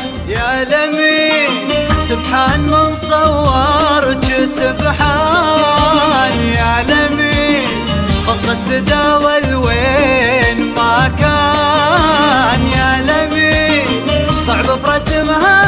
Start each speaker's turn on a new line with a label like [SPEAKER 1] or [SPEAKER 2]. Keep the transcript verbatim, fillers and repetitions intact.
[SPEAKER 1] يا لميس سبحان من صورك سبحان، يا لميس قصة تداول وين ما كان، يا لميس صعب في رسمها